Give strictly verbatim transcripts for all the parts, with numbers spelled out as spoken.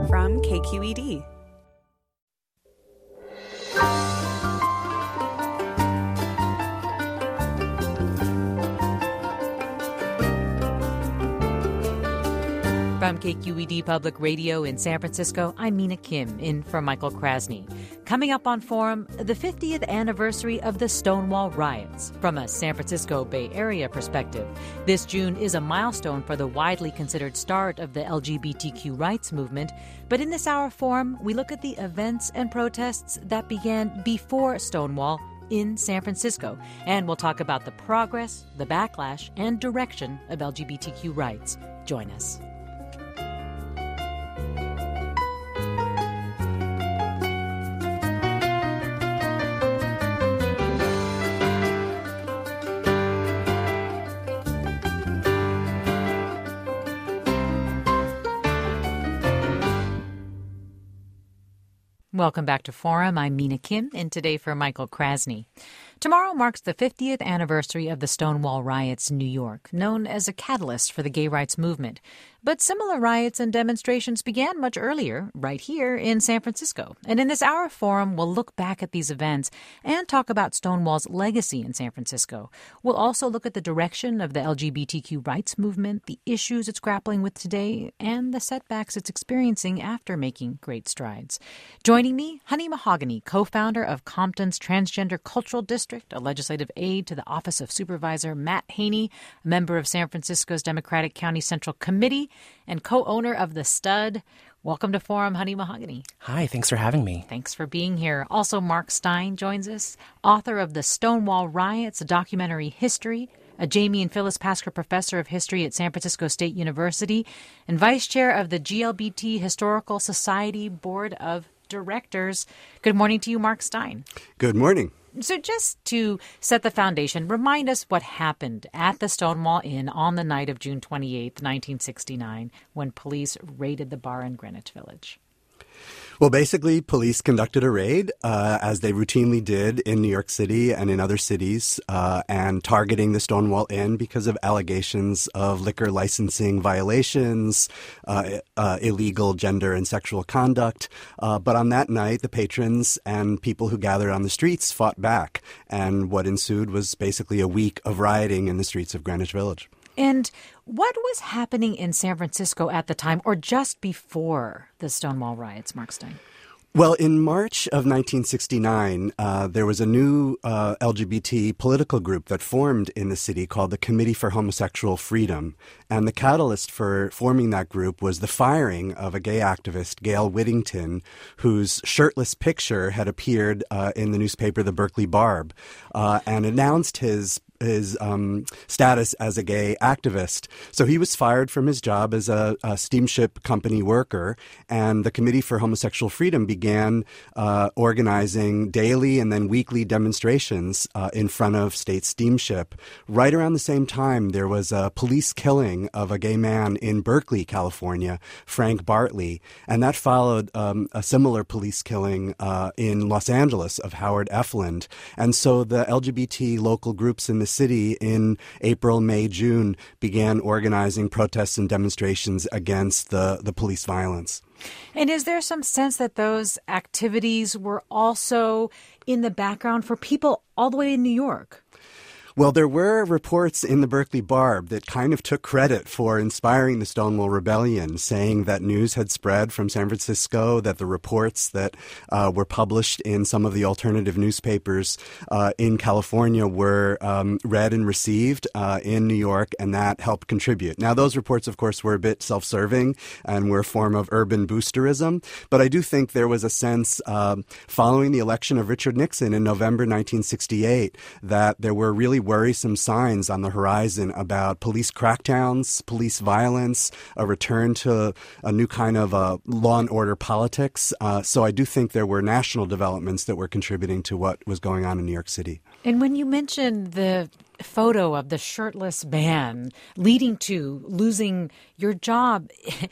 from K Q E D. From K Q E D Public Radio in San Francisco, I'm Mina Kim, in for Michael Krasny. Coming up on Forum, the fiftieth anniversary of the Stonewall riots. From a San Francisco Bay Area perspective, this June is a milestone for the widely considered start of the L G B T Q rights movement. But in this hour Forum, we look at the events and protests that began before Stonewall in San Francisco. And we'll talk about the progress, the backlash, and direction of L G B T Q rights. Join us. Welcome back to Forum. I'm Mina Kim, and today for Michael Krasny. Tomorrow marks the fiftieth anniversary of the Stonewall riots in New York, known as a catalyst for the gay rights movement. But similar riots and demonstrations began much earlier, right here in San Francisco. And in this hour Forum, we'll look back at these events and talk about Stonewall's legacy in San Francisco. We'll also look at the direction of the L G B T Q rights movement, the issues it's grappling with today, and the setbacks it's experiencing after making great strides. Joining me, Honey Mahogany, co-founder of Compton's Transgender Cultural District, a legislative aide to the Office of Supervisor Matt Haney, a member of San Francisco's Democratic County Central Committee, and co-owner of The Stud. Welcome to Forum, Honey Mahogany. Hi, thanks for having me. Thanks for being here. Also, Mark Stein joins us, author of The Stonewall Riots, a documentary history, a Jamie and Phyllis Pasker Professor of History at San Francisco State University, and Vice Chair of the G L B T Historical Society Board of Directors. Good morning to you, Mark Stein. Good morning. So just to set the foundation, remind us what happened at the Stonewall Inn on the night of June twenty-eighth, nineteen sixty-nine, when police raided the bar in Greenwich Village. Well, basically, police conducted a raid, uh, as they routinely did in New York City and in other cities, uh, and targeting the Stonewall Inn because of allegations of liquor licensing violations, uh, uh, illegal gender and sexual conduct. Uh, but on that night, the patrons and people who gathered on the streets fought back. And what ensued was basically a week of rioting in the streets of Greenwich Village. And what was happening in San Francisco at the time, or just before the Stonewall riots, Mark Stein? Well, in March of nineteen sixty-nine, uh, there was a new uh, L G B T political group that formed in the city called the Committee for Homosexual Freedom. And the catalyst for forming that group was the firing of a gay activist, Gail Whittington, whose shirtless picture had appeared uh, in the newspaper The Berkeley Barb, uh, and announced his his um, status as a gay activist. So he was fired from his job as a, a steamship company worker, and the Committee for Homosexual Freedom began uh, organizing daily and then weekly demonstrations uh, in front of State Steamship. Right around the same time, there was a police killing of a gay man in Berkeley, California, Frank Bartley, and that followed um, a similar police killing uh, in Los Angeles of Howard Efland. And so the L G B T local groups in the city in April, May, June began organizing protests and demonstrations against the, the police violence. And is there some sense that those activities were also in the background for people all the way in New York? Well, there were reports in the Berkeley Barb that kind of took credit for inspiring the Stonewall Rebellion, saying that news had spread from San Francisco, that the reports that uh, were published in some of the alternative newspapers uh, in California were um, read and received uh, in New York, and that helped contribute. Now, those reports, of course, were a bit self-serving and were a form of urban boosterism, but I do think there was a sense uh, following the election of Richard Nixon in November nineteen sixty-eight that there were really worrisome signs on the horizon about police crackdowns, police violence, a return to a new kind of uh, law and order politics. Uh, so I do think there were national developments that were contributing to what was going on in New York City. And when you mentioned the photo of the shirtless man leading to losing your job,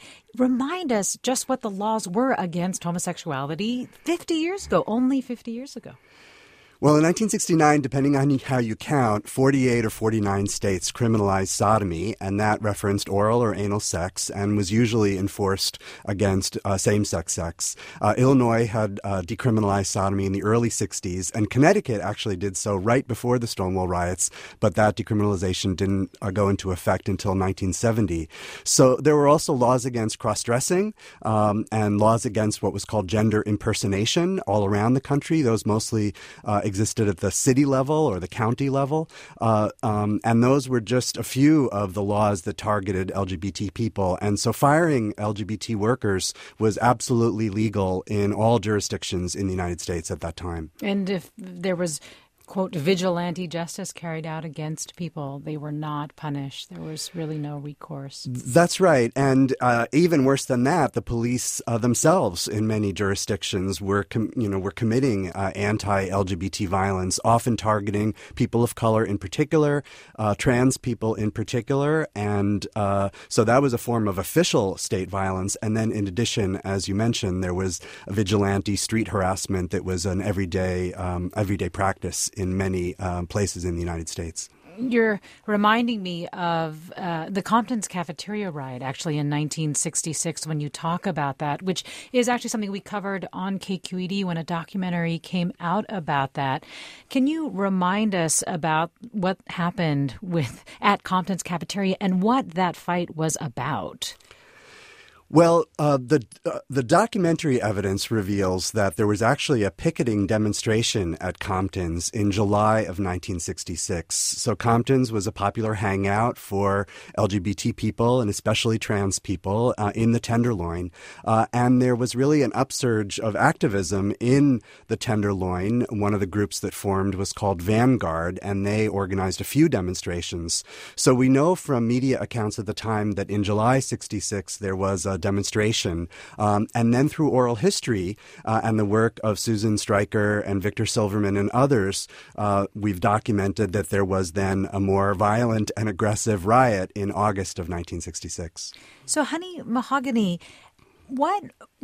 remind us just what the laws were against homosexuality fifty years ago, only fifty years ago. Well, in nineteen sixty-nine, depending on how you count, forty-eight or forty-nine states criminalized sodomy, and that referenced oral or anal sex and was usually enforced against uh, same-sex sex. Uh, Illinois had uh, decriminalized sodomy in the early sixties, and Connecticut actually did so right before the Stonewall riots, but that decriminalization didn't uh, go into effect until nineteen seventy. So there were also laws against cross-dressing um, and laws against what was called gender impersonation all around the country. Those mostly uh, existed at the city level or the county level. Uh, um, and those were just a few of the laws that targeted L G B T people. And so firing L G B T workers was absolutely legal in all jurisdictions in the United States at that time. And if there was, quote, vigilante justice carried out against people, they were not punished. There was really no recourse. That's right. And uh, even worse than that, the police uh, themselves in many jurisdictions were, com- you know, were committing uh, anti-L G B T violence, often targeting people of color in particular, uh, trans people in particular. And uh, so that was a form of official state violence. And then in addition, as you mentioned, there was vigilante street harassment that was an everyday, um, everyday practice in many um, places in the United States. You're reminding me of uh, the Compton's cafeteria riot, actually, in nineteen sixty-six, when you talk about that, which is actually something we covered on K Q E D when a documentary came out about that. Can you remind us about what happened with at Compton's cafeteria and what that fight was about? Well, uh, the uh, the documentary evidence reveals that there was actually a picketing demonstration at Compton's in July of nineteen sixty-six. So Compton's was a popular hangout for L G B T people and especially trans people uh, in the Tenderloin. Uh, and there was really an upsurge of activism in the Tenderloin. One of the groups that formed was called Vanguard, and they organized a few demonstrations. So we know from media accounts at the time that in July sixty-six there was a demonstration. Um, and then through oral history uh, and the work of Susan Stryker and Victor Silverman and others, uh, we've documented that there was then a more violent and aggressive riot in August of nineteen sixty-six. So, Honey Mahogany, what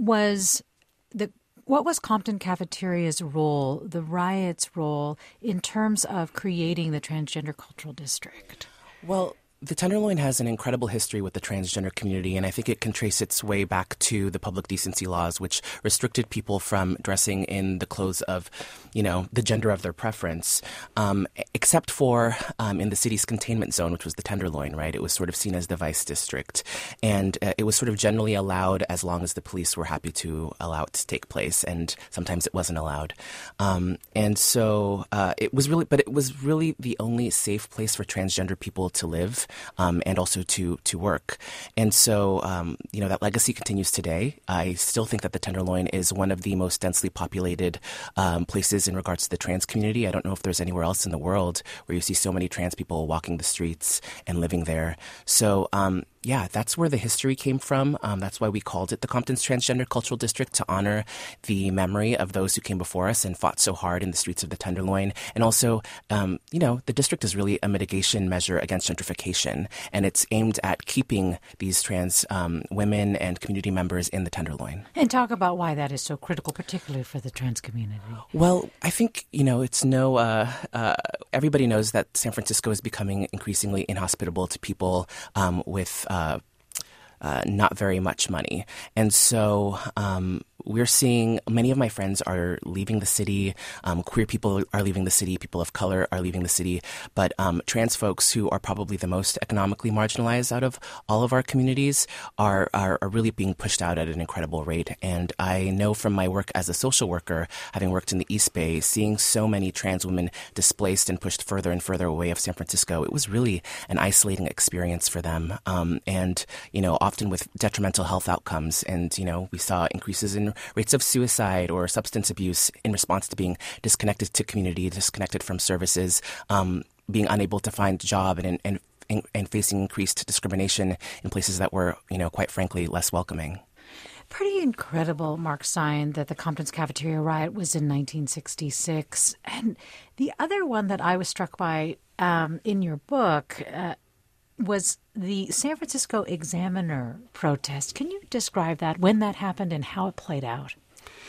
was the what was Compton Cafeteria's role, the riot's role, in terms of creating the Transgender Cultural District? Well, the Tenderloin has an incredible history with the transgender community, and I think it can trace its way back to the public decency laws, which restricted people from dressing in the clothes of, you know, the gender of their preference, um, except for um, in the city's containment zone, which was the Tenderloin, right? It was sort of seen as the vice district, and uh, it was sort of generally allowed as long as the police were happy to allow it to take place, and sometimes it wasn't allowed. Um, and so uh, it was really, but it was really the only safe place for transgender people to live. Um, and also to to work. And so, um, you know, that legacy continues today. I still think that the Tenderloin is one of the most densely populated um, places in regards to the trans community. I don't know if there's anywhere else in the world where you see so many trans people walking the streets and living there. So, um, yeah, that's where the history came from. Um, that's why we called it the Compton's Transgender Cultural District, to honor the memory of those who came before us and fought so hard in the streets of the Tenderloin. And also, um, you know, the district is really a mitigation measure against gentrification, and it's aimed at keeping these trans um, women and community members in the Tenderloin. And talk about why that is so critical, particularly for the trans community. Well, I think, you know, it's no, uh, uh, everybody knows that San Francisco is becoming increasingly inhospitable to people um, with Uh, uh, not very much money. And so um, we're seeing many of my friends are leaving the city. Um, queer people are leaving the city. People of color are leaving the city. But um, trans folks, who are probably the most economically marginalized out of all of our communities, are, are, are really being pushed out at an incredible rate. And I know from my work as a social worker, having worked in the East Bay, seeing so many trans women displaced and pushed further and further away of San Francisco, it was really an isolating experience for them. Um, and, you know, often with detrimental health outcomes. And, you know, we saw increases in rates of suicide or substance abuse in response to being disconnected to community, disconnected from services, um, being unable to find a job, and, and and facing increased discrimination in places that were, you know, quite frankly, less welcoming. Pretty incredible, Mark Sine, that the Compton's Cafeteria riot was in nineteen sixty-six. And the other one that I was struck by um, in your book uh, was the San Francisco Examiner protest. Can you describe that, when that happened and how it played out?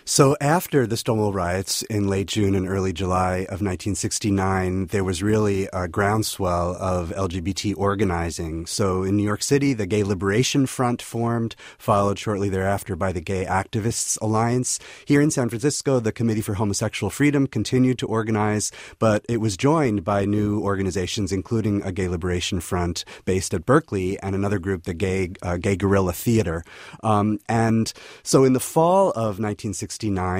So after the Stonewall riots in late June and early July of nineteen sixty-nine, there was really a groundswell of L G B T organizing. So in New York City, the Gay Liberation Front formed, followed shortly thereafter by the Gay Activists Alliance. Here in San Francisco, the Committee for Homosexual Freedom continued to organize, but it was joined by new organizations, including a Gay Liberation Front based at Berkeley and another group, the Gay, uh, Gay Guerrilla Theater. Um, and so in the fall of nineteen sixty-nine,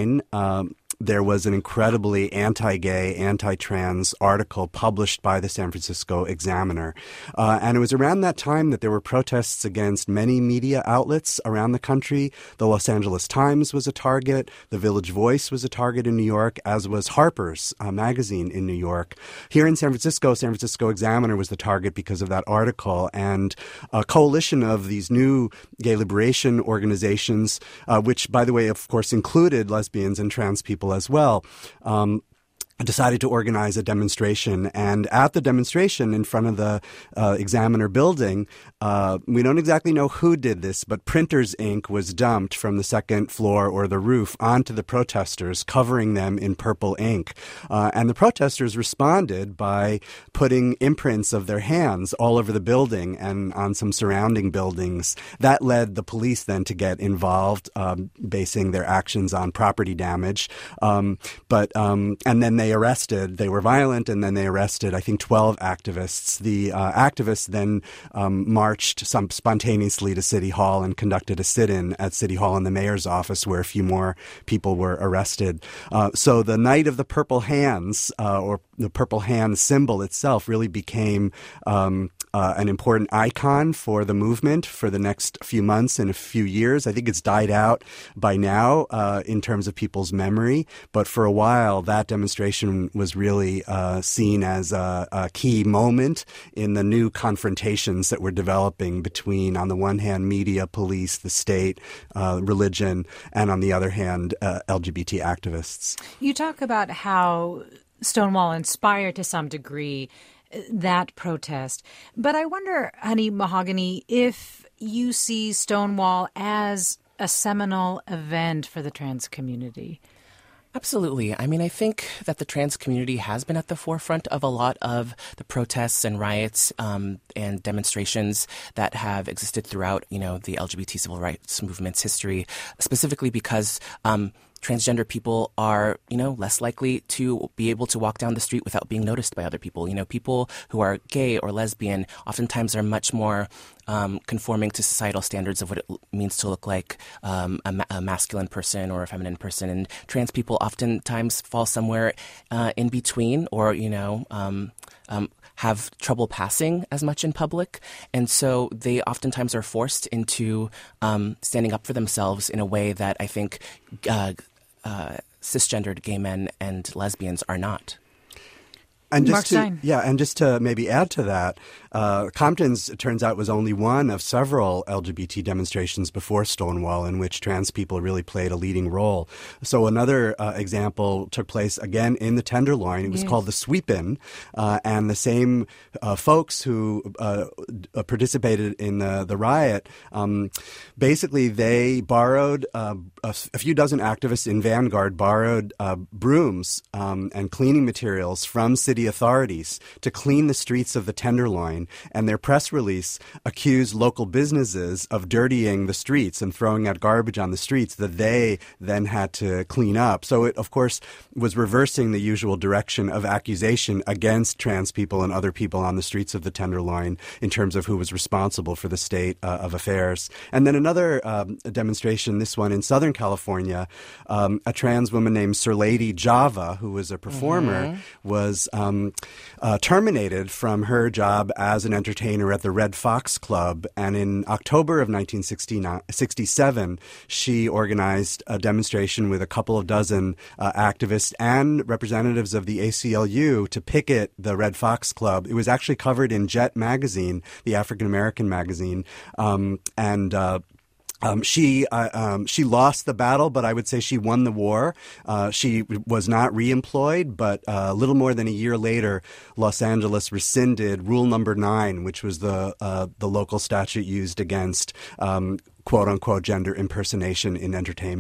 Um, there was an incredibly anti-gay, anti-trans article published by the San Francisco Examiner. Uh, and it was around that time that there were protests against many media outlets around the country. The Los Angeles Times was a target. The Village Voice was a target in New York, as was Harper's uh, magazine in New York. Here in San Francisco, San Francisco Examiner was the target because of that article. And a coalition of these new gay liberation organizations, uh, which, by the way, of course, included lesbians and trans people as well, um, decided to organize a demonstration. And at the demonstration in front of the uh, Examiner building, uh, we don't exactly know who did this, but printer's ink was dumped from the second floor or the roof onto the protesters, covering them in purple ink. Uh, and the protesters responded by putting imprints of their hands all over the building and on some surrounding buildings. That led the police then to get involved, um, basing their actions on property damage. Um, but um, and then they They arrested, they were violent, and then they arrested, I think, twelve activists. The uh, activists then um, marched some spontaneously to City Hall and conducted a sit-in at City Hall in the mayor's office, where a few more people were arrested. Uh, so the night of the Purple Hands, uh, or the Purple Hand symbol itself, really became um, uh, an important icon for the movement for the next few months and a few years. I think it's died out by now uh, in terms of people's memory, but for a while that demonstration was really uh, seen as a, a key moment in the new confrontations that were developing between, on the one hand, media, police, the state, uh, religion, and on the other hand, uh, L G B T activists. You talk about how Stonewall inspired to some degree that protest. But I wonder, Honey Mahogany, if you see Stonewall as a seminal event for the trans community. Absolutely. I mean, I think that the trans community has been at the forefront of a lot of the protests and riots um, and demonstrations that have existed throughout, you know, the L G B T civil rights movement's history, specifically because um, transgender people are, you know, less likely to be able to walk down the street without being noticed by other people. You know, people who are gay or lesbian oftentimes are much more um, conforming to societal standards of what it means to look like um, a, ma- a masculine person or a feminine person. And trans people oftentimes fall somewhere uh, in between, or, you know, um, um, have trouble passing as much in public. And so they oftentimes are forced into um, standing up for themselves in a way that I think uh, uh, cisgendered gay men and lesbians are not. And just Mark to, Stein. yeah, and just to maybe add to that, uh, Compton's, it turns out, was only one of several L G B T demonstrations before Stonewall in which trans people really played a leading role. So another uh, example took place again in the Tenderloin. It was yes. called the Sweep-In, uh, and the same uh, folks who uh, participated in the, the riot, um, basically they borrowed uh, a, a few dozen activists in Vanguard borrowed uh, brooms um, and cleaning materials from city authorities to clean the streets of the Tenderloin, and their press release accused local businesses of dirtying the streets and throwing out garbage on the streets that they then had to clean up. So it, of course, was reversing the usual direction of accusation against trans people and other people on the streets of the Tenderloin in terms of who was responsible for the state uh, of affairs. And then another um, demonstration, this one in Southern California, um, a trans woman named Sir Lady Java, who was a performer, mm-hmm. was um, uh, terminated from her job as an entertainer at the Red Fox Club. And in October of nineteen sixty-seven, she organized a demonstration with a couple of dozen uh, activists and representatives of the A C L U to picket the Red Fox Club. It was actually covered in Jet magazine, the African American magazine, um, and uh, Um, she uh, um, she lost the battle, but I would say she won the war. Uh, she was not reemployed, but uh, a little more than a year later, Los Angeles rescinded Rule Number Nine, which was the uh, the local statute used against um, quote unquote gender impersonation in entertainment.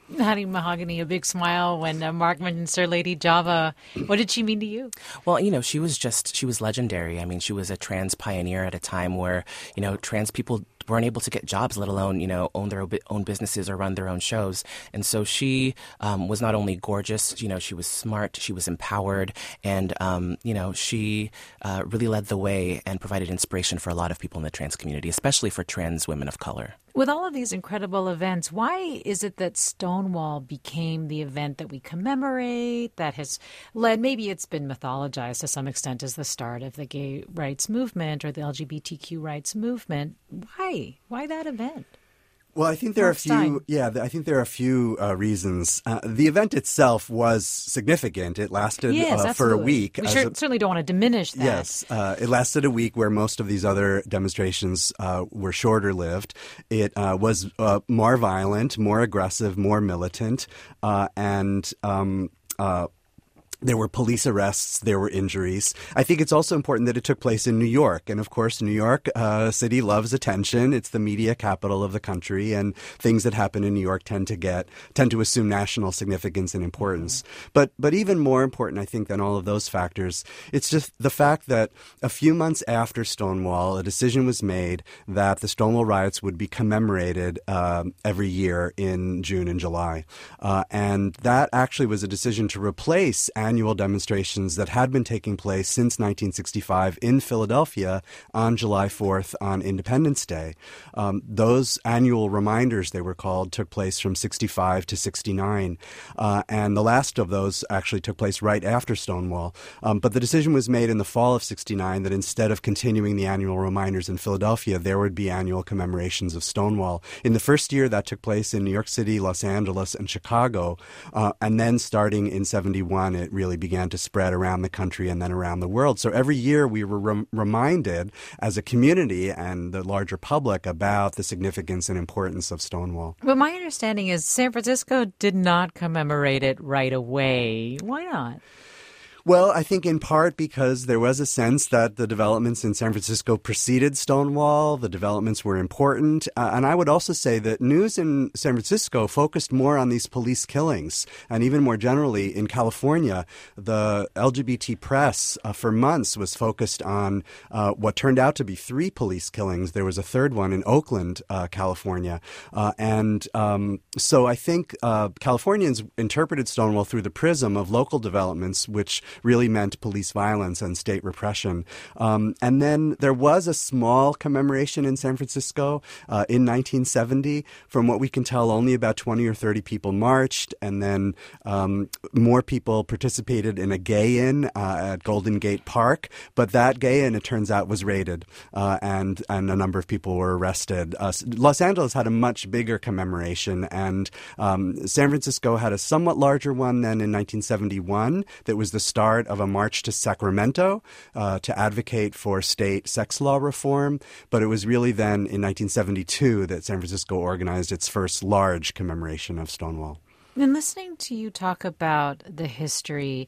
Honey Mahogany, a big smile when uh, Mark mentioned Sir Lady Java. What did she mean to you? Well, you know, she was just, she was legendary. I mean, she was a trans pioneer at a time where, you know, trans people weren't able to get jobs, let alone, you know, own their own businesses or run their own shows. And so she um, was not only gorgeous, you know, she was smart, she was empowered, and, um, you know, she uh, really led the way and provided inspiration for a lot of people in the trans community, especially for trans women of color. With all of these incredible events, why is it that Stonewall became the event that we commemorate, that has led, maybe it's been mythologized to some extent as the start of the gay rights movement or the L G B T Q rights movement? Why? Why that event? Well, I think there are a few. Yeah, I think there are a few uh, reasons. Uh, the event itself was significant. It lasted yes, uh, for a week. We sure, a, certainly don't want to diminish that. Yes, uh, it lasted a week, where most of these other demonstrations uh, were shorter lived. It uh, was uh, more violent, more aggressive, more militant, uh, and. Um, uh, There were police arrests. There were injuries. I think it's also important that it took place in New York. And, of course, New York uh, City loves attention. It's the media capital of the country. And things that happen in New York tend to get tend to assume national significance and importance. Mm-hmm. But but even more important, I think, than all of those factors, it's just the fact that a few months after Stonewall, a decision was made that the Stonewall riots would be commemorated um, every year in June and July. Uh, and that actually was a decision to replace annual demonstrations that had been taking place since nineteen sixty-five in Philadelphia on July fourth on Independence Day. Um, those annual reminders, they were called, took place from sixty-five to sixty-nine. Uh, and the last of those actually took place right after Stonewall. Um, but the decision was made in the fall of sixty-nine that instead of continuing the annual reminders in Philadelphia, there would be annual commemorations of Stonewall. In the first year, that took place in New York City, Los Angeles, and Chicago. Uh, and then starting in seventy-one, it really began to spread around the country and then around the world. So every year we were rem- reminded as a community and the larger public about the significance and importance of Stonewall. But my understanding is San Francisco did not commemorate it right away. Why not? Well, I think in part because there was a sense that the developments in San Francisco preceded Stonewall. The developments were important. Uh, and I would also say that news in San Francisco focused more on these police killings. And even more generally, in California, the L G B T press uh, for months was focused on uh, what turned out to be three police killings. There was a third one in Oakland, uh, California. Uh, and um, so I think uh, Californians interpreted Stonewall through the prism of local developments, which really meant police violence and state repression. Um, and then there was a small commemoration in San Francisco uh, in nineteen seventy. From what we can tell, only about twenty or thirty people marched, and then um, more people participated in a gay-in uh, at Golden Gate Park. But that gay-in, it turns out, was raided, uh, and, and a number of people were arrested. Uh, Los Angeles had a much bigger commemoration, and um, San Francisco had a somewhat larger one then in nineteen seventy-one that was the start of a march to Sacramento uh, to advocate for state sex law reform. But it was really then in nineteen seventy-two that San Francisco organized its first large commemoration of Stonewall. And listening to you talk about the history,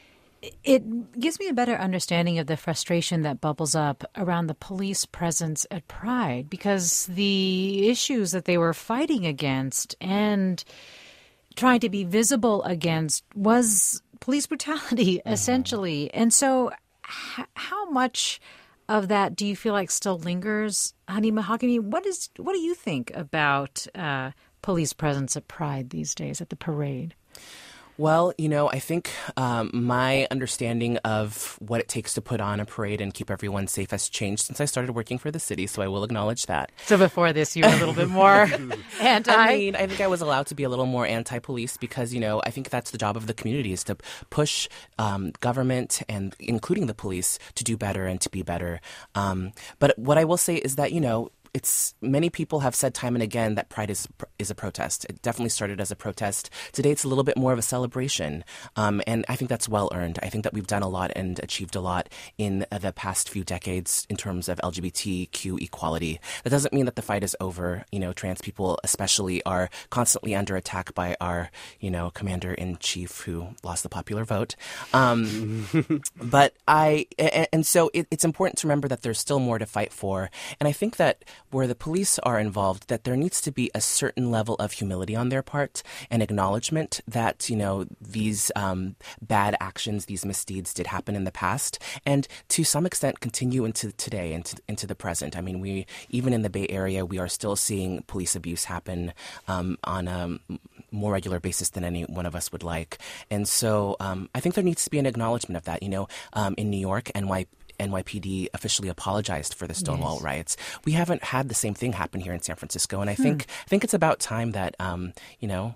it gives me a better understanding of the frustration that bubbles up around the police presence at Pride, because the issues that they were fighting against and trying to be visible against was police brutality, essentially. Mm-hmm. And so h- how much of that do you feel like still lingers? Honey Mahogany, what is what do you think about uh, police presence at Pride these days, at the parade? Well, you know, I think um, my understanding of what it takes to put on a parade and keep everyone safe has changed since I started working for the city, so I will acknowledge that. So before this, you were a little bit more anti? I mean, I think I was allowed to be a little more anti-police because, you know, I think that's the job of the community, is to push um, government and including the police to do better and to be better. Um, but what I will say is that, you know, It's many people have said time and again that Pride is is a protest. It definitely started as a protest. Today, it's a little bit more of a celebration, um, and I think that's well earned. I think that we've done a lot and achieved a lot in the past few decades in terms of L G B T Q equality. That doesn't mean that the fight is over. You know, trans people especially are constantly under attack by our, you know, commander-in-chief who lost the popular vote. Um, but I, and, and so it, it's important to remember that there's still more to fight for. And I think that where the police are involved, that there needs to be a certain level of humility on their part and acknowledgement that, you know, these um, bad actions, these misdeeds did happen in the past, and to some extent continue into today, into, into the present. I mean, we, even in the Bay Area, we are still seeing police abuse happen um, on a more regular basis than any one of us would like. And so um, I think there needs to be an acknowledgement of that. You know, um, in New York, N Y N Y P D officially apologized for the Stonewall yes. riots. We haven't had the same thing happen here in San Francisco, and I think hmm. I think it's about time that um, you know,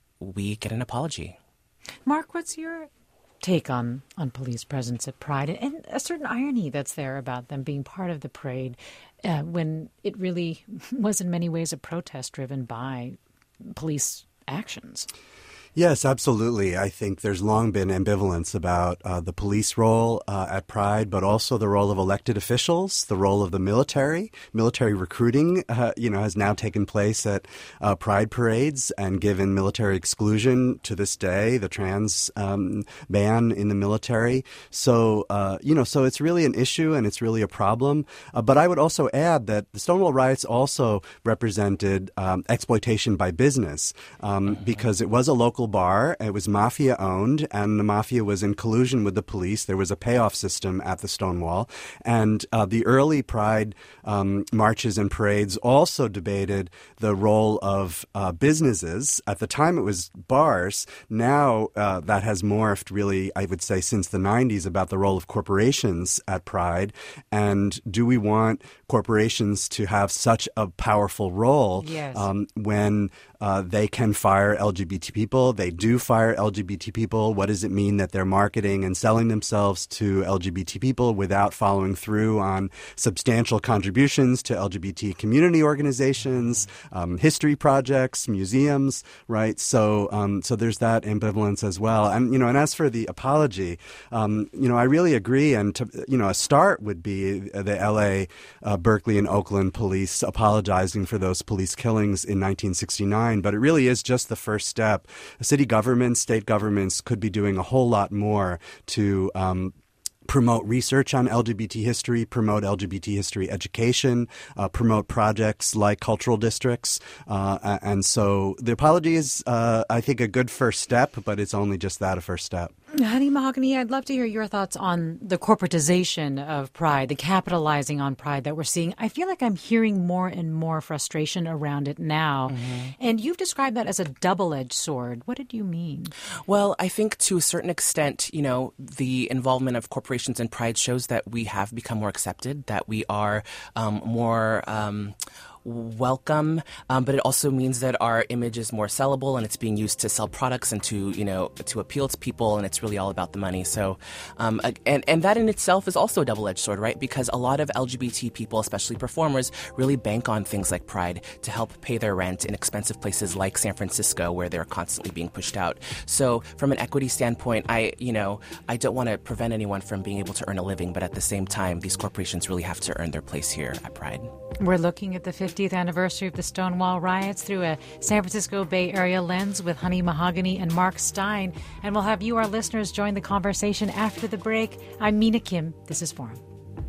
we get an apology. Mark, what's your take on, on police presence at Pride and a certain irony that's there about them being part of the parade uh, when it really was in many ways a protest driven by police actions? Yes, absolutely. I think there's long been ambivalence about uh, the police role uh, at Pride, but also the role of elected officials, the role of the military. Military recruiting, uh, you know, has now taken place at uh, Pride parades, and given military exclusion to this day, the trans um, ban in the military. So, uh, you know, so it's really an issue and it's really a problem. Uh, but I would also add that the Stonewall riots also represented um, exploitation by business um, mm-hmm. because it was a local bar. It was mafia owned, and the mafia was in collusion with the police. There was a payoff system at the Stonewall. And uh, the early Pride um, marches and parades also debated the role of uh, businesses. At the time, it was bars. Now uh, that has morphed really, I would say, since the nineties about the role of corporations at Pride. And do we want corporations to have such a powerful role yes. um, when uh, they can fire L G B T people? They do fire L G B T people. What does it mean that they're marketing and selling themselves to L G B T people without following through on substantial contributions to L G B T community organizations, um, history projects, museums, right? So, um, so there's that ambivalence as well. And, you know, and as for the apology, um, you know, I really agree. And, to, you know, a start would be the L A, uh, Berkeley, and Oakland police apologizing for those police killings in nineteen sixty-nine. But it really is just the first step. City governments, state governments could be doing a whole lot more to um, promote research on L G B T history, promote L G B T history education, uh, promote projects like cultural districts. Uh, and so the apology is, uh, I think, a good first step, but it's only just that, a first step. Honey Mahogany, I'd love to hear your thoughts on the corporatization of Pride, the capitalizing on Pride that we're seeing. I feel like I'm hearing more and more frustration around it now. Mm-hmm. And you've described that as a double-edged sword. What did you mean? Well, I think to a certain extent, you know, the involvement of corporations in Pride shows that we have become more accepted, that we are um, more um, welcome, um, but it also means that our image is more sellable and it's being used to sell products and to, you know, to appeal to people, and it's really all about the money. So, um, and, and that in itself is also a double-edged sword, right? Because a lot of L G B T people, especially performers, really bank on things like Pride to help pay their rent in expensive places like San Francisco, where they're constantly being pushed out. So from an equity standpoint, I, you know, I don't want to prevent anyone from being able to earn a living, but at the same time, these corporations really have to earn their place here at Pride. We're looking at the fiftieth anniversary of the Stonewall riots through a San Francisco Bay Area lens with Honey Mahogany and Mark Steyn. And we'll have you, our listeners, join the conversation after the break. I'm Mina Kim. This is Forum.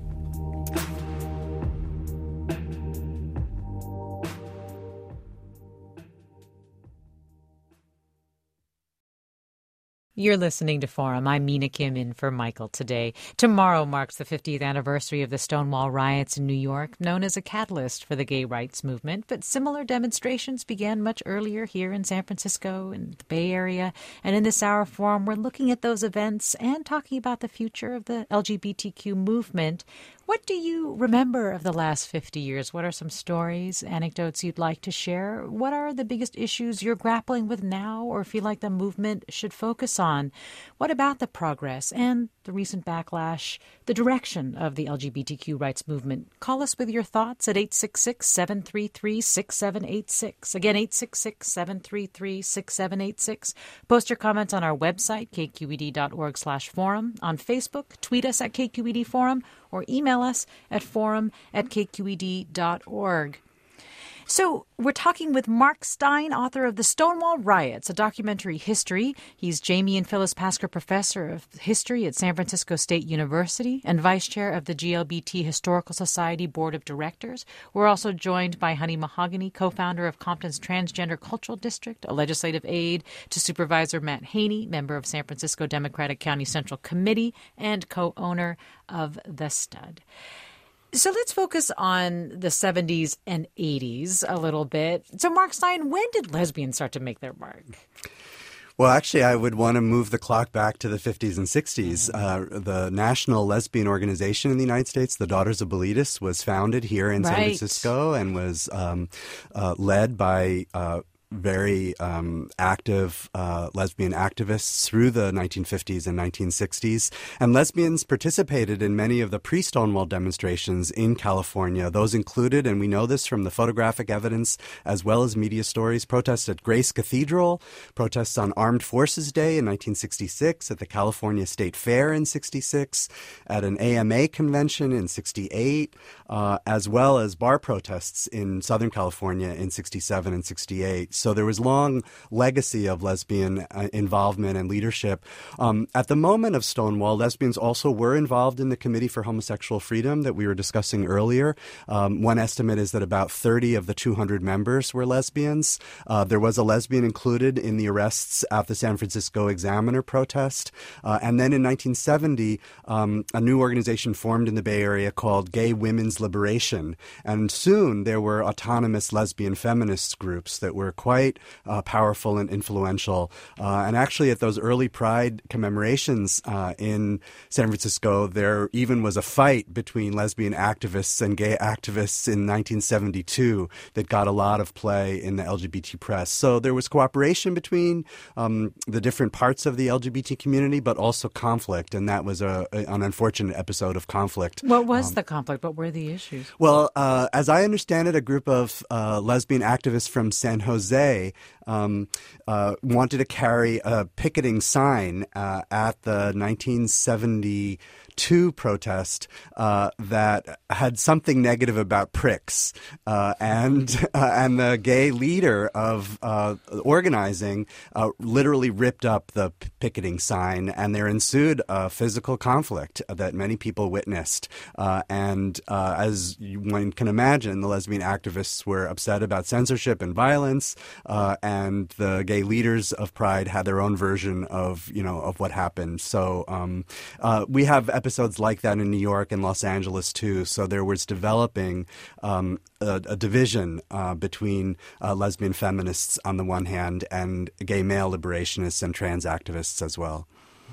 You're listening to Forum. I'm Mina Kim in for Michael today. Tomorrow marks the fiftieth anniversary of the Stonewall riots in New York, known as a catalyst for the gay rights movement. But similar demonstrations began much earlier here in San Francisco and the Bay Area. And in this hour Forum, we're looking at those events and talking about the future of the L G B T Q movement. What do you remember of the last fifty years? What are some stories, anecdotes you'd like to share? What are the biggest issues you're grappling with now or feel like the movement should focus on? What about the progress and the recent backlash, the direction of the L G B T Q rights movement? Call us with your thoughts at eight six six, seven three three, six seven eight six. Again, eight six six, seven three three, six seven eight six. Post your comments on our website, k q e d dot org slash forum. On Facebook, tweet us at K Q E D Forum, or email us at forum at k q e d dot org. So we're talking with Mark Steyn, author of The Stonewall Riots, a documentary history. He's Jamie and Phyllis Pasker Professor of History at San Francisco State University and Vice Chair of the G L B T Historical Society Board of Directors. We're also joined by Honey Mahogany, co-founder of Compton's Transgender Cultural District, a legislative aide to Supervisor Matt Haney, member of San Francisco Democratic County Central Committee, and co-owner of The Stud. So let's focus on the seventies and eighties a little bit. So, Mark Steyn, when did lesbians start to make their mark? Well, actually, I would want to move the clock back to the fifties and sixties. Uh, the National Lesbian Organization in the United States, the Daughters of Bilitis, was founded here in right. San Francisco and was um, uh, led by uh, very um, active uh, lesbian activists through the nineteen fifties and nineteen sixties. And lesbians participated in many of the pre-Stonewall demonstrations in California. Those included, and we know this from the photographic evidence as well as media stories, protests at Grace Cathedral, protests on Armed Forces Day in nineteen sixty-six, at the California State Fair in sixty-six, at an A M A convention in sixty-eight, uh, as well as bar protests in Southern California in sixty-seven and sixty-eight. So there was long legacy of lesbian uh, involvement and leadership. Um, at the moment of Stonewall, lesbians also were involved in the Committee for Homosexual Freedom that we were discussing earlier. Um, one estimate is that about thirty of the two hundred members were lesbians. Uh, there was a lesbian included in the arrests at the San Francisco Examiner protest. Uh, and then in nineteen seventy, um, a new organization formed in the Bay Area called Gay Women's Liberation. And soon there were autonomous lesbian feminist groups that were quite uh, powerful and influential. Uh, and actually at those early Pride commemorations uh, in San Francisco, there even was a fight between lesbian activists and gay activists in nineteen seventy-two that got a lot of play in the L G B T press. So there was cooperation between um, the different parts of the L G B T community, but also conflict. And that was a, a, an unfortunate episode of conflict. What was um, the conflict? What were the issues? Well, uh, as I understand it, a group of uh, lesbian activists from San Jose um, uh, wanted to carry a picketing sign uh, at the nineteen seventy-two protest uh, that had something negative about pricks, uh, and uh, and the gay leader of uh, organizing uh, literally ripped up the p- picketing sign, and there ensued a physical conflict that many people witnessed. Uh, and uh, as you, one can imagine, the lesbian activists were upset about censorship and violence, uh, and the gay leaders of Pride had their own version of you know of what happened. So um, uh, we have episodes like that in New York and Los Angeles too. So there was developing um, a, a division uh, between uh, lesbian feminists on the one hand and gay male liberationists and trans activists as well.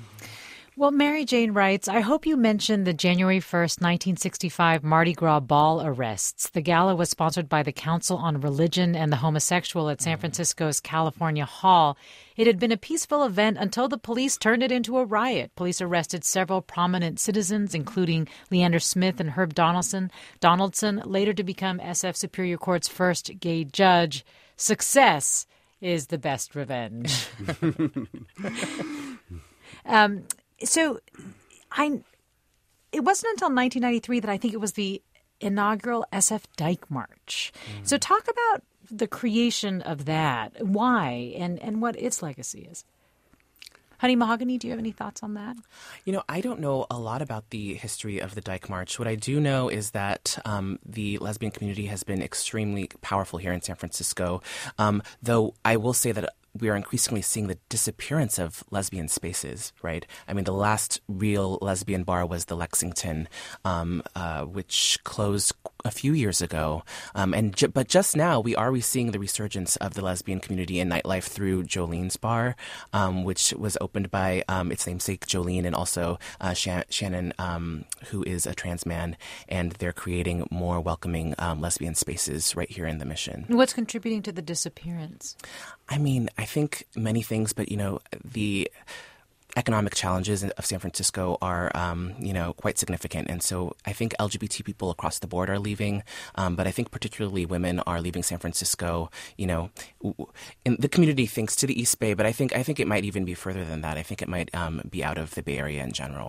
Well, Mary Jane writes, I hope you mentioned the January first, nineteen sixty-five Mardi Gras ball arrests. The gala was sponsored by the Council on Religion and the Homosexual at San Francisco's California Hall. It had been a peaceful event until the police turned it into a riot. Police arrested several prominent citizens, including Leander Smith and Herb Donaldson, Donaldson, later to become S F Superior Court's first gay judge. Success is the best revenge. um So I, it wasn't until nineteen ninety-three that I think it was the inaugural S F Dyke March. Mm. So talk about the creation of that, why, and, and what its legacy is. Honey Mahogany, do you have any thoughts on that? You know, I don't know a lot about the history of the Dyke March. What I do know is that um, the lesbian community has been extremely powerful here in San Francisco, um, though I will say that we are increasingly seeing the disappearance of lesbian spaces, right? I mean, the last real lesbian bar was the Lexington, um, uh, which closed a few years ago. Um, and ju- But just now, we are seeing the resurgence of the lesbian community in nightlife through Jolene's Bar, um, which was opened by um, its namesake Jolene and also uh, Shan- Shannon, um, who is a trans man. And they're creating more welcoming um, lesbian spaces right here in the Mission. What's contributing to the disappearance? I mean, I think many things, but, you know, the economic challenges of San Francisco are, um, you know, quite significant. And so I think L G B T people across the board are leaving, um, but I think particularly women are leaving San Francisco, you know, in the community thinks to the East Bay, but I think I think it might even be further than that. I think it might um, be out of the Bay Area in general.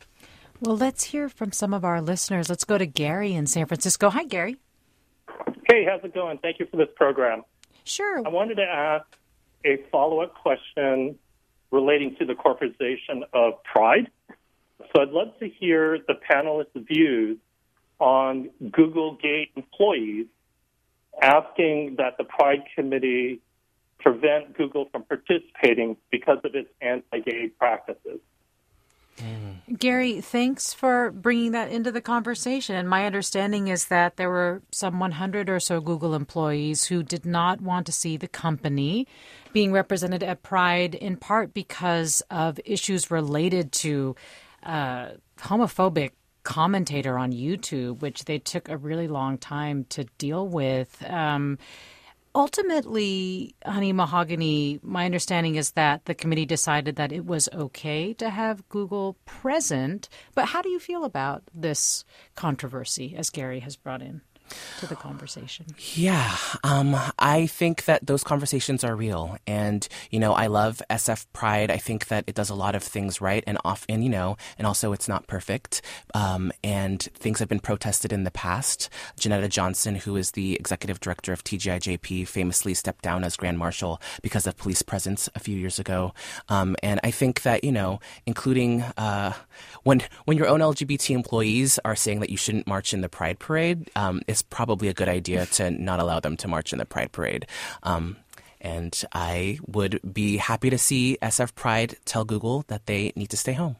Well, let's hear from some of our listeners. Let's go to Gary in San Francisco. Hi, Gary. Hey, how's it going? Thank you for this program. Sure. I wanted to ask a follow-up question relating to the corporatization of Pride. So I'd love to hear the panelists' views on Google Gate employees asking that the Pride Committee prevent Google from participating because of its anti-gay practices. Mm. Gary, thanks for bringing that into the conversation. And my understanding is that there were some one hundred or so Google employees who did not want to see the company being represented at Pride, in part because of issues related to uh, homophobic commentator on YouTube, which they took a really long time to deal with. Um, ultimately, Honey Mahogany, my understanding is that the committee decided that it was okay to have Google present. But how do you feel about this controversy, as Gary has brought in to the conversation? Yeah, um, I think that those conversations are real. And, you know, I love S F Pride. I think that it does a lot of things right and often, you know, and also it's not perfect. Um, and things have been protested in the past. Janetta Johnson, who is the executive director of T G I J P, famously stepped down as Grand Marshal because of police presence a few years ago. Um, and I think that, you know, including uh, when when your own L G B T employees are saying that you shouldn't march in the Pride Parade, um, it's probably a good idea to not allow them to march in the Pride Parade. Um, and I would be happy to see S F Pride tell Google that they need to stay home.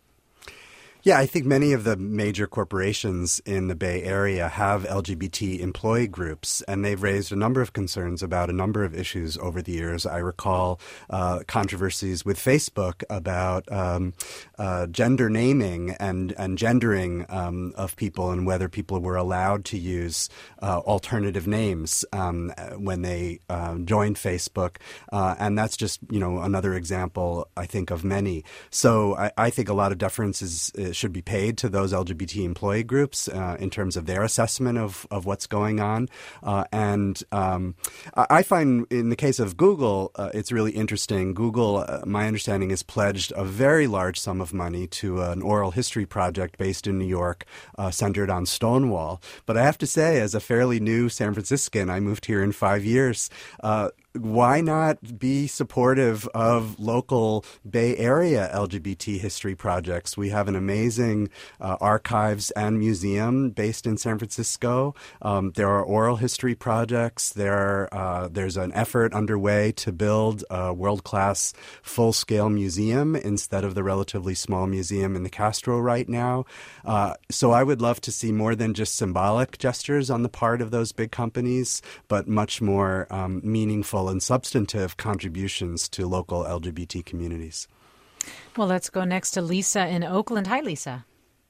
Yeah, I think many of the major corporations in the Bay Area have L G B T employee groups, and they've raised a number of concerns about a number of issues over the years. I recall uh, controversies with Facebook about um, uh, gender naming and, and gendering um, of people and whether people were allowed to use uh, alternative names um, when they uh, joined Facebook. Uh, and that's just, you know, another example, I think, of many. So I, I think a lot of deference is should be paid to those L G B T employee groups uh, in terms of their assessment of, of what's going on. Uh, and um, I find in the case of Google, uh, it's really interesting. Google, uh, my understanding, has pledged a very large sum of money to an oral history project based in New York uh, centered on Stonewall. But I have to say, as a fairly new San Franciscan, I moved here in five years, uh, why not be supportive of local Bay Area L G B T history projects? We have an amazing uh, archives and museum based in San Francisco. Um, there are oral history projects. There, uh, there's an effort underway to build a world-class full-scale museum instead of the relatively small museum in the Castro right now. Uh, so I would love to see more than just symbolic gestures on the part of those big companies, but much more um, meaningful and substantive contributions to local L G B T communities. Well, let's go next to Lisa in Oakland. Hi, Lisa.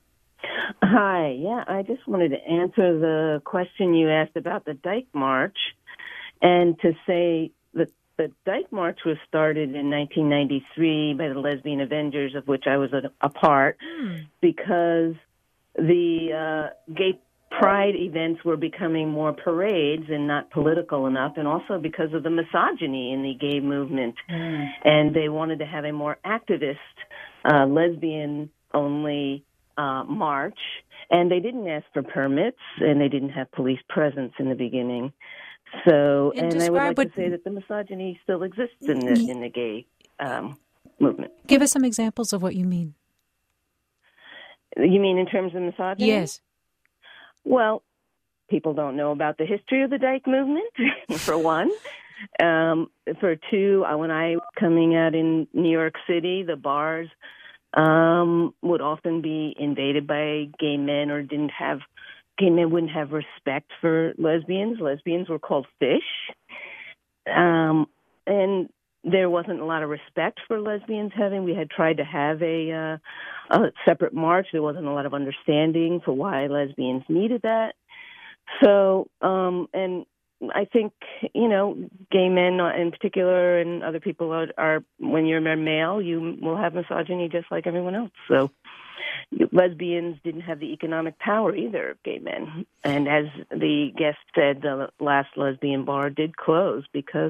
Hi. Yeah, I just wanted to answer the question you asked about the Dyke March and to say that the Dyke March was started in nineteen ninety-three by the Lesbian Avengers, of which I was a, a part, mm. because the uh, gay Pride events were becoming more parades and not political enough, and also because of the misogyny in the gay movement. Mm. And they wanted to have a more activist, uh, lesbian-only uh, march. And they didn't ask for permits, and they didn't have police presence in the beginning. So, and, and I would like what... to say that the misogyny still exists in the, in the gay um, movement. Give us some examples of what you mean. You mean in terms of misogyny? Yes. Well, people don't know about the history of the Dyke movement, for one. Um, for two, when I was coming out in New York City, the bars um, would often be invaded by gay men or didn't have, gay men wouldn't have respect for lesbians. Lesbians were called fish. Um, and there wasn't a lot of respect for lesbians having. We had tried to have a, uh, a separate march. There wasn't a lot of understanding for why lesbians needed that. So, um, and I think, you know, gay men in particular and other people are, are, when you're a male, you will have misogyny just like everyone else. So lesbians didn't have the economic power either of gay men. And as the guest said, the last lesbian bar did close because of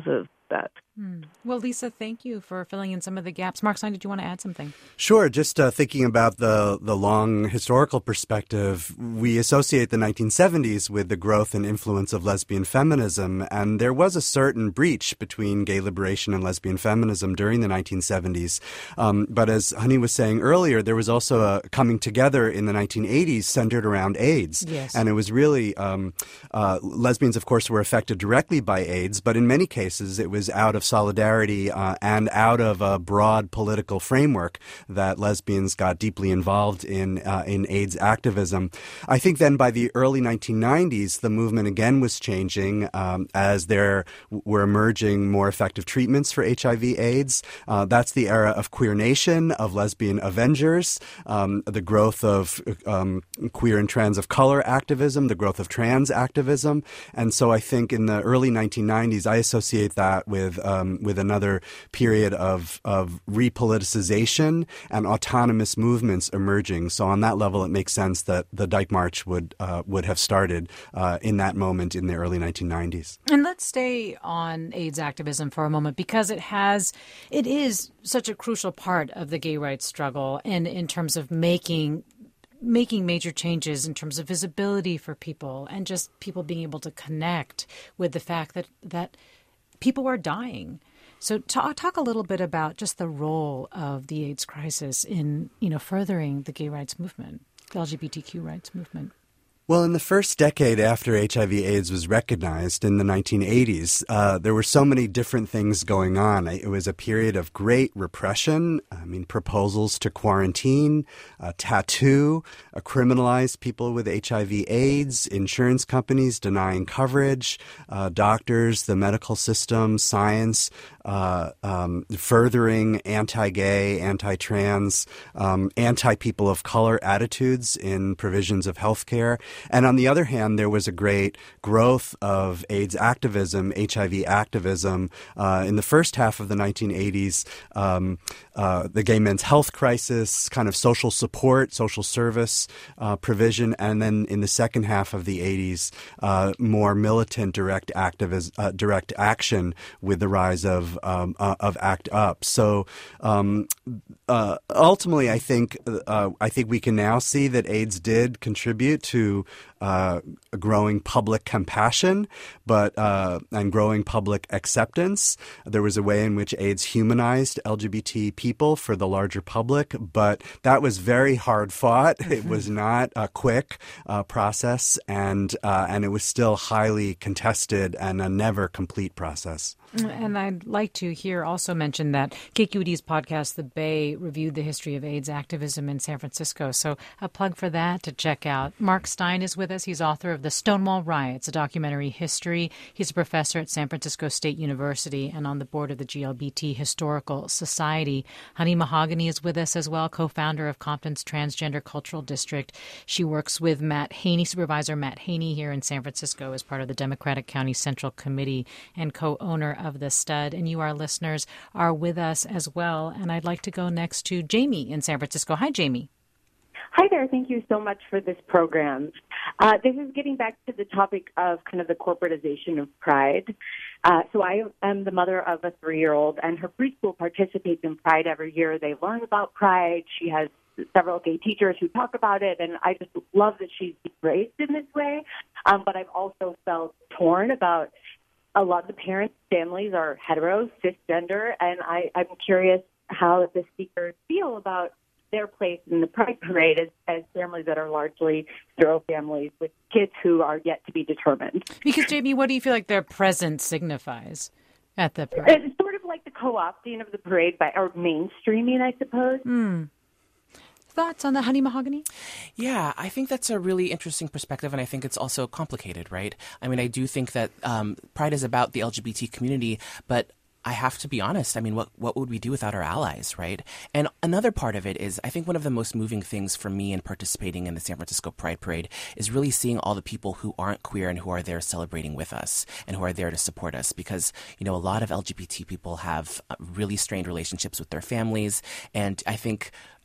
that. Hmm. Well, Lisa, thank you for filling in some of the gaps. Mark Stein, did you want to add something? Sure. Just uh, thinking about the, the long historical perspective, we associate the nineteen seventies with the growth and influence of lesbian feminism, and there was a certain breach between gay liberation and lesbian feminism during the nineteen seventies. Um, but as Honey was saying earlier, there was also a coming together in the nineteen eighties centered around AIDS. Yes. And it was really, um, uh, lesbians, of course, were affected directly by AIDS, but in many cases it was out of solidarity uh, and out of a broad political framework that lesbians got deeply involved in uh, in AIDS activism. I think then by the early nineteen nineties, the movement again was changing um, as there were emerging more effective treatments for H I V AIDS. Uh, that's the era of Queer Nation, of lesbian avengers, um, the growth of um, queer and trans of color activism, the growth of trans activism. And so I think in the early nineteen nineties, I associate that with um, with another period of, of repoliticization and autonomous movements emerging. So on that level, it makes sense that the Dyke March would uh, would have started uh, in that moment in the early nineteen nineties. And let's stay on AIDS activism for a moment, because it has, it is such a crucial part of the gay rights struggle, and in terms of making making major changes in terms of visibility for people and just people being able to connect with the fact that that people are dying. So talk, talk a little bit about just the role of the AIDS crisis in, you know, furthering the gay rights movement, the L G B T Q rights movement. Well, in the first decade after H I V AIDS was recognized in the nineteen eighties, uh, there were so many different things going on. It was a period of great repression. I mean, proposals to quarantine, uh, tattoo, uh, criminalize people with H I V AIDS, insurance companies denying coverage, uh, doctors, the medical system, science, uh, um, furthering anti-gay, anti-trans, um, anti-people of color attitudes in provisions of healthcare. And on the other hand, there was a great growth of AIDS activism, H I V activism. Uh, in the first half of the nineteen eighties, um, uh, the gay men's health crisis, kind of social support, social service uh, provision. And then in the second half of the eighties, uh, more militant direct activism, uh, direct action with the rise of um, uh, of ACT UP. So um, uh, ultimately, I think uh, I think we can now see that AIDS did contribute to Uh, a growing public compassion, but uh, and growing public acceptance. There was a way in which AIDS humanized L G B T people for the larger public, but that was very hard fought. Mm-hmm. It was not a quick uh, process, and uh, and it was still highly contested and a never complete process. And I'd like to here also mention that K Q E D's podcast, The Bay, reviewed the history of AIDS activism in San Francisco. So a plug for that to check out. Mark Stein is with us. He's author of The Stonewall Riots, a documentary history. He's a professor at San Francisco State University and on the board of the G L B T Historical Society. Honey Mahogany is with us as well, co-founder of Compton's Transgender Cultural District. She works with Matt Haney, Supervisor Matt Haney here in San Francisco as part of the Democratic County Central Committee and co-owner of The Stud. And you, our listeners, are with us as well. And I'd like to go next to Jamie in San Francisco. Hi, Jamie. Hi there. Thank you so much for this program. Uh, this is getting back to the topic of kind of the corporatization of Pride. Uh, so I am the mother of a three-year-old, and her preschool participates in Pride every year. They learn about Pride. She has several gay teachers who talk about it, and I just love that she's embraced in this way. Um, but I've also felt torn about a lot of the parents' families are hetero, cisgender, and I, I'm curious how the speakers feel about their place in the Pride Parade as, as families that are largely hetero families with kids who are yet to be determined. Because, Jamie, what do you feel like their presence signifies at the parade? It's sort of like the co-opting of the parade, by, or mainstreaming, I suppose. Mm. Thoughts on the Honey Mahogany? Yeah, I think that's a really interesting perspective, and I think it's also complicated, right? I mean, I do think that um, Pride is about the L G B T community, but I have to be honest. I mean, what what would we do without our allies, right? And another part of it is, I think one of the most moving things for me in participating in the San Francisco Pride Parade is really seeing all the people who aren't queer and who are there celebrating with us and who are there to support us. Because, you know, a lot of L G B T people have really strained relationships with their families. And I think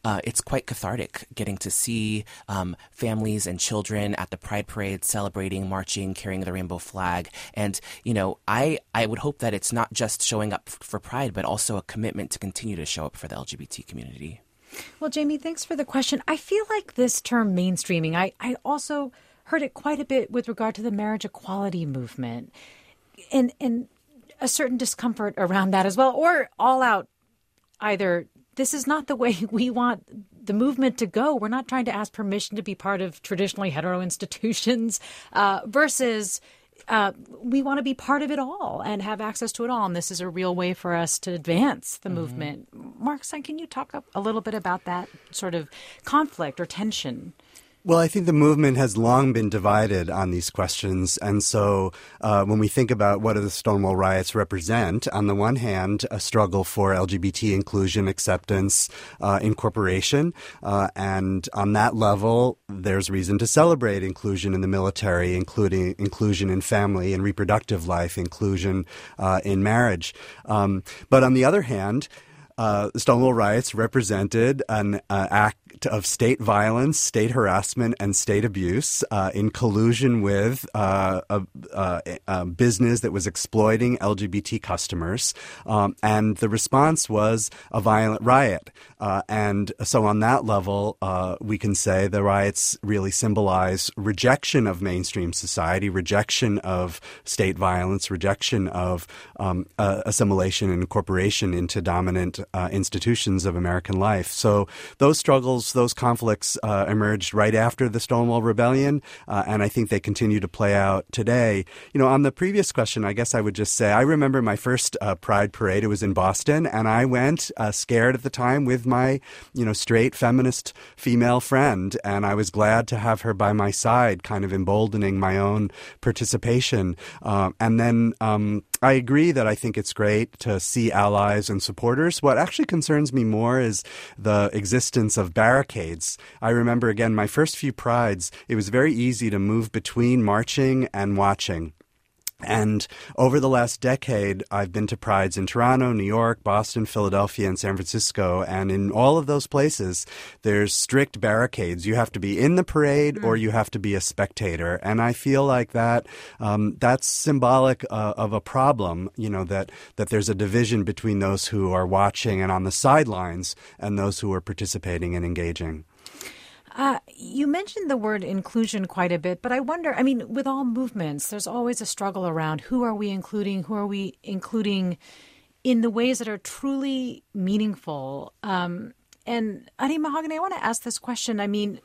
uh, it's quite cathartic getting to see um, families and children at the Pride Parade celebrating, marching, carrying the rainbow flag. And, you know, I, I would hope that it's not just showing up f- for Pride, but also a commitment to continue to show up for the L G B T community. Well, Jamie, thanks for the question. I feel like this term mainstreaming, I, I also heard it quite a bit with regard to the marriage equality movement and, and a certain discomfort around that as well, or all out either this is not the way we want the movement to go. We're not trying to ask permission to be part of traditionally hetero institutions uh, versus Uh, we want to be part of it all and have access to it all. And this is a real way for us to advance the mm-hmm. movement. Mark Stein, can you talk a little bit about that sort of conflict or tension? Well, I think the movement has long been divided on these questions. And so uh, when we think about what do the Stonewall riots represent, on the one hand, a struggle for L G B T inclusion, acceptance, uh, incorporation. Uh, and on that level, there's reason to celebrate inclusion in the military, including inclusion in family and reproductive life, inclusion uh, in marriage. Um, but on the other hand, Uh, the Stonewall riots represented an uh, act of state violence, state harassment, and state abuse uh, in collusion with uh, a, a, a business that was exploiting L G B T customers. Um, and the response was a violent riot. Uh, and so on that level, uh, we can say the riots really symbolize rejection of mainstream society, rejection of state violence, rejection of um, uh, assimilation and incorporation into dominant Uh, institutions of American life. So those struggles, those conflicts uh, emerged right after the Stonewall Rebellion, uh, and I think they continue to play out today. You know, on the previous question, I guess I would just say I remember my first uh, Pride Parade. It was in Boston, and I went uh, scared at the time with my, you know, straight feminist female friend, and I was glad to have her by my side, kind of emboldening my own participation. Uh, and then um, I agree that I think it's great to see allies and supporters. What actually concerns me more is the existence of barricades. I remember, again, my first few prides, it was very easy to move between marching and watching. And over the last decade, I've been to prides in Toronto, New York, Boston, Philadelphia, and San Francisco. And in all of those places, there's strict barricades. You have to be in the parade or you have to be a spectator. And I feel like that um, that's symbolic uh, of a problem, you know, that, that there's a division between those who are watching and on the sidelines and those who are participating and engaging. Uh, you mentioned the word inclusion quite a bit, but I wonder, I mean, with all movements, there's always a struggle around who are we including, who are we including in the ways that are truly meaningful. Um, and Ani Mahogany, I want to ask this question. I mean,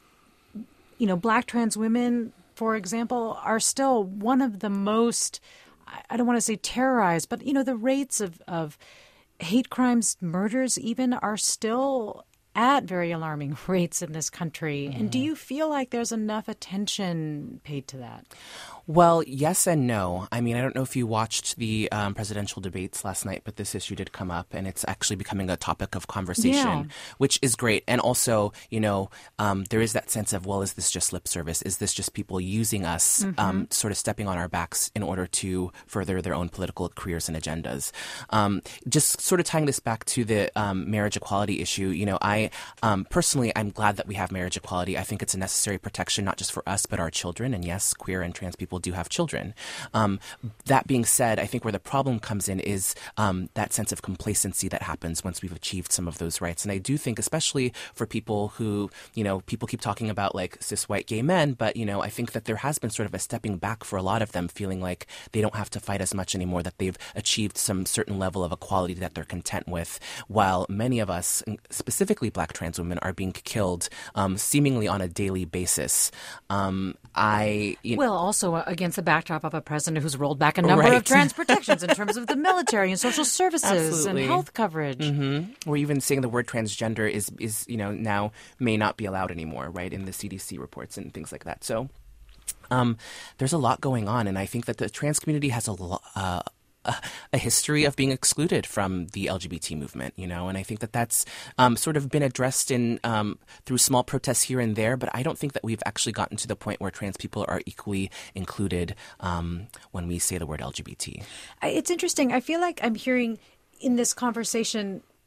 you know, Black trans women, for example, are still one of the most, I don't want to say terrorized, but, you know, the rates of, of hate crimes, murders even are still at very alarming rates in this country. Mm-hmm. And do you feel like there's enough attention paid to that? Well, yes and no. I mean, I don't know if you watched the um, presidential debates last night, but this issue did come up, and it's actually becoming a topic of conversation, yeah. which is great. And also, you know, um, there is that sense of, well, is this just lip service? Is this just people using us, mm-hmm. um, sort of stepping on our backs in order to further their own political careers and agendas? Um, just sort of tying this back to the um, marriage equality issue, you know, I um, personally, I'm glad that we have marriage equality. I think it's a necessary protection, not just for us, but our children. And yes, queer and trans people do have children. Um, that being said, I think where the problem comes in is um, that sense of complacency that happens once we've achieved some of those rights. And I do think, especially for people who, you know, people keep talking about like cis white gay men, but, you know, I think that there has been sort of a stepping back for a lot of them, feeling like they don't have to fight as much anymore, that they've achieved some certain level of equality that they're content with, while many of us, specifically Black trans women, are being killed um, seemingly on a daily basis. Um, I you Well, also uh, against the backdrop of a president who's rolled back a number right. of trans protections in terms of the military and social services Absolutely. and health coverage. Mm-hmm. Or even saying the word transgender is, is, you know, now may not be allowed anymore, right, in the C D C reports and things like that. So um, there's a lot going on, and I think that the trans community has a lot. Uh, A, a history of being excluded from the L G B T movement, you know, and I think that that's um, sort of been addressed in um, through small protests here and there, but I don't think that we've actually gotten to the point where trans people are equally included um, when we say the word L G B T. It's interesting. I feel like I'm hearing in this conversation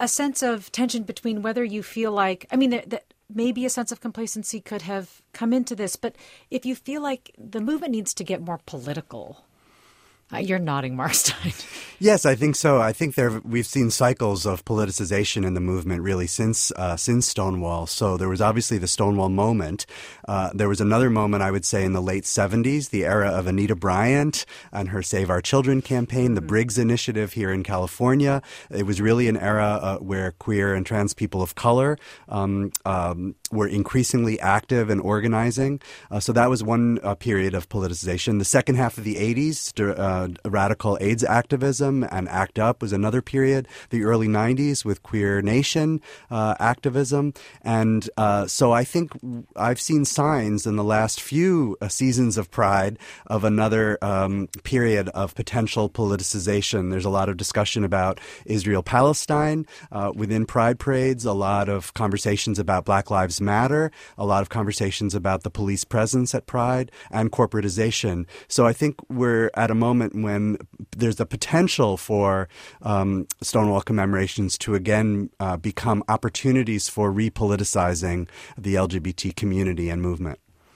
a sense of tension between whether you feel like, I mean, that, that maybe a sense of complacency could have come into this, but if you feel like the movement needs to get more political. Uh, you're nodding, Mark Steyn. Yes, I think so. I think there we've seen cycles of politicization in the movement really since uh, since Stonewall. So there was obviously the Stonewall moment. Uh, there was another moment, I would say, in the late seventies, the era of Anita Bryant and her Save Our Children campaign, the mm-hmm. Briggs Initiative here in California. It was really an era uh, where queer and trans people of color um, um, were increasingly active and organizing. Uh, so that was one uh, period of politicization. The second half of the eighties, uh, Uh, radical AIDS activism and ACT UP was another period. The early nineties with Queer Nation uh, activism. And uh, so I think I've seen signs in the last few uh, seasons of Pride of another um, period of potential politicization. There's a lot of discussion about Israel-Palestine uh, within Pride parades, a lot of conversations about Black Lives Matter, a lot of conversations about the police presence at Pride and corporatization. So I think we're at a moment when there's a potential for um, Stonewall commemorations to again uh, become opportunities for repoliticizing the L G B T community and movement.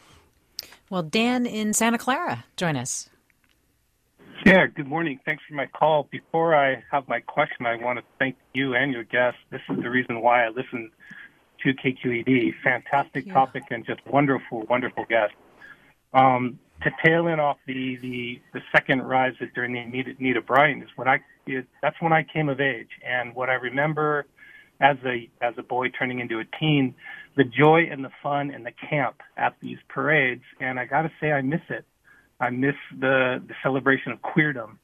Well, Dan in Santa Clara, join us. Yeah, good morning. Thanks for my call. Before I have my question, I want to thank you and your guests. This is the reason why I listen to K Q E D. Fantastic topic and just wonderful, wonderful guests. Um, to tail in off the, the, the second rise during the Anita, Anita Bryant is when I it, that's when I came of age, and what I remember as a as a boy turning into a teen, the joy and the fun and the camp at these parades, and I got to say I miss it. I miss the the celebration of queerdom,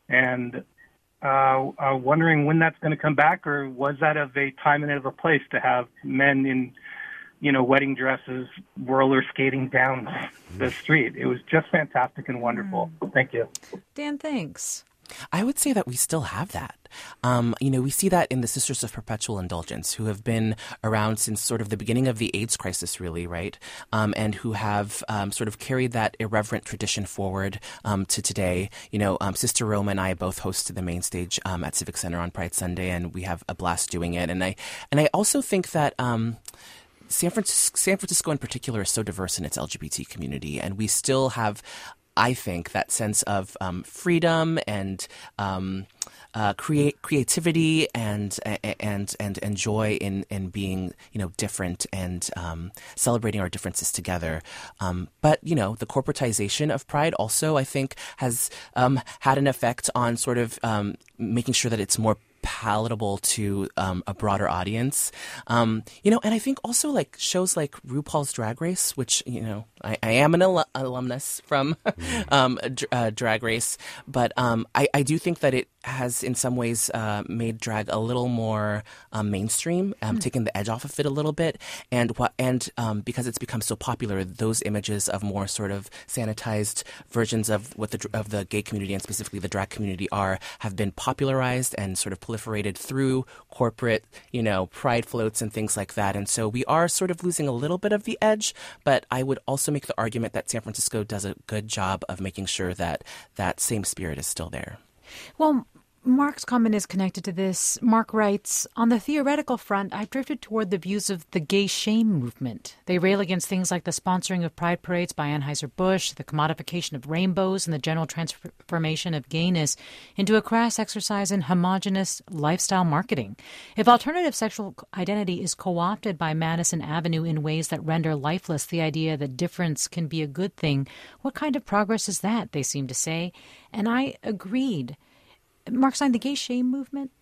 and uh, I'm wondering when that's going to come back, or was that of a time and of a place to have men in, you know, wedding dresses, roller skating down the street. It was just fantastic and wonderful. Mm. Thank you. Dan, thanks. I would say that we still have that. Um, you know, we see that in the Sisters of Perpetual Indulgence, who have been around since sort of the beginning of the AIDS crisis, really, right? Um, and who have um, sort of carried that irreverent tradition forward um, to today. You know, um, Sister Roma and I both hosted the main stage um, at Civic Center on Pride Sunday, and we have a blast doing it. And I, and I also think that Um, San Francisco, San Francisco in particular is so diverse in its L G B T community, and we still have, I think, that sense of um, freedom and um, uh, create creativity and and and and joy in in being, you know, different and um, celebrating our differences together. Um, but you know, the corporatization of Pride also, I think, has um, had an effect on sort of um, making sure that it's more palatable to um, a broader audience. Um, you know, and I think also like shows like RuPaul's Drag Race, which, you know, I, I am an al- alumnus from um, uh, Drag Race, but um, I, I do think that it has in some ways uh, made drag a little more um, mainstream, um, mm. taking the edge off of it a little bit. And what and um, because it's become so popular, those images of more sort of sanitized versions of what the of the gay community and specifically the drag community are have been popularized and sort of proliferated through corporate, you know, pride floats and things like that. And so we are sort of losing a little bit of the edge, but I would also make the argument that San Francisco does a good job of making sure that that same spirit is still there. Well, Mark's comment is connected to this. Mark writes, on the theoretical front, I've drifted toward the views of the gay shame movement. They rail against things like the sponsoring of pride parades by Anheuser-Busch, the commodification of rainbows, and the general transformation of gayness into a crass exercise in homogenous lifestyle marketing. If alternative sexual identity is co-opted by Madison Avenue in ways that render lifeless the idea that difference can be a good thing, what kind of progress is that, they seem to say. And I agreed. Mark Steyn, the gay shame movement?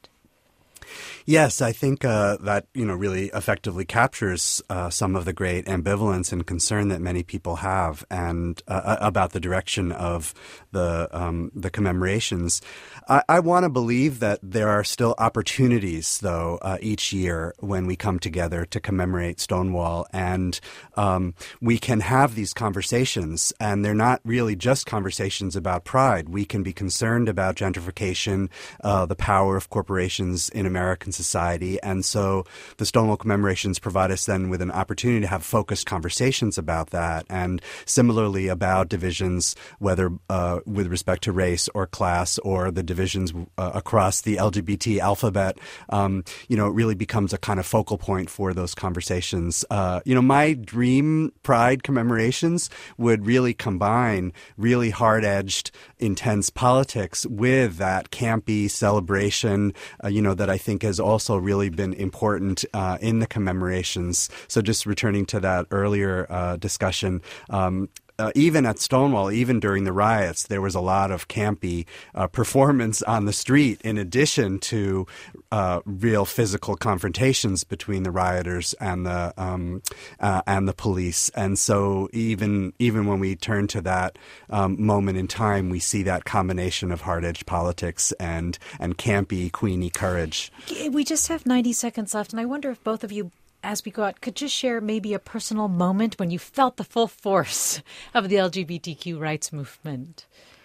Yes, I think uh, that, you know, really effectively captures uh, some of the great ambivalence and concern that many people have and uh, about the direction of the um, the commemorations. I, I want to believe that there are still opportunities, though, uh, each year when we come together to commemorate Stonewall, and um, we can have these conversations, and they're not really just conversations about pride. We can be concerned about gentrification, uh, the power of corporations in America, American society. And so the Stonewall commemorations provide us then with an opportunity to have focused conversations about that, and similarly about divisions, whether uh, with respect to race or class or the divisions uh, across the L G B T alphabet. Um, you know, it really becomes a kind of focal point for those conversations. Uh, you know, my dream Pride commemorations would really combine really hard-edged, intense politics with that campy celebration, uh, you know, that I think has also really been important uh, in the commemorations. So just returning to that earlier uh, discussion, um, Uh, even at Stonewall, even during the riots, there was a lot of campy uh, performance on the street in addition to uh, real physical confrontations between the rioters and the um, uh, and the police. And so even even when we turn to that um, moment in time, we see that combination of hard-edged politics and, and campy, queenie courage. We just have ninety seconds left, and I wonder if both of you, as we go out, could just share maybe a personal moment when you felt the full force of the L G B T Q rights movement.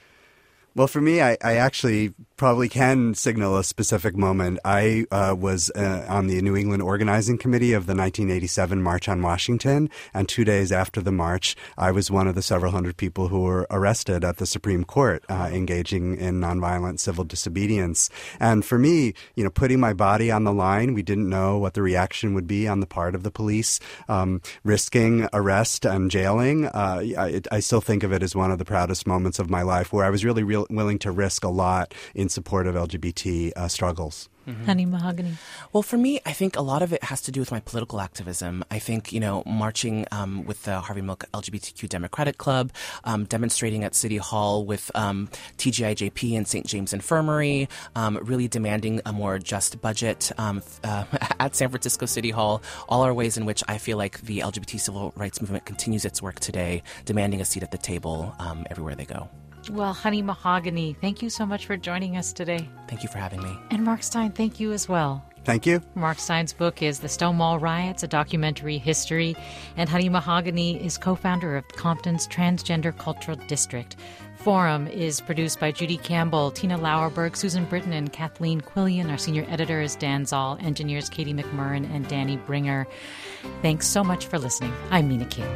Well, for me, I, I actually probably can signal a specific moment. I uh, was uh, on the New England Organizing Committee of the nineteen eighty-seven March on Washington, and two days after the march, I was one of the several hundred people who were arrested at the Supreme Court, uh, engaging in nonviolent civil disobedience. And for me, you know, putting my body on the line, we didn't know what the reaction would be on the part of the police, um, risking arrest and jailing. Uh, I, I still think of it as one of the proudest moments of my life, where I was really real willing to risk a lot in support of L G B T uh, struggles. Mm-hmm. Honey Mahogany. Well, for me, I think a lot of it has to do with my political activism. I think, you know, marching um, with the Harvey Milk L G B T Q Democratic Club, um, demonstrating at City Hall with um, T G I J P and Saint James Infirmary, um, really demanding a more just budget um, uh, at San Francisco City Hall. All are ways in which I feel like the L G B T civil rights movement continues its work today, demanding a seat at the table um, everywhere they go. Well, Honey Mahogany, thank you so much for joining us today. Thank you for having me. And Mark Steyn, thank you as well. Thank you. Mark Steyn's book is The Stonewall Riots, A Documentary History, and Honey Mahogany is co-founder of Compton's Transgender Cultural District. Forum is produced by Judy Campbell, Tina Lauerberg, Susan Britton, and Kathleen Quillian. Our senior editor is Dan Zoll, engineers Katie McMurrin and Danny Bringer. Thanks so much for listening. I'm Mina Kim.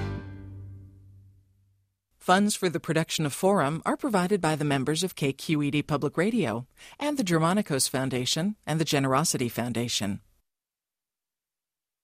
Funds for the production of Forum are provided by the members of K Q E D Public Radio and the Germanicos Foundation and the Generosity Foundation.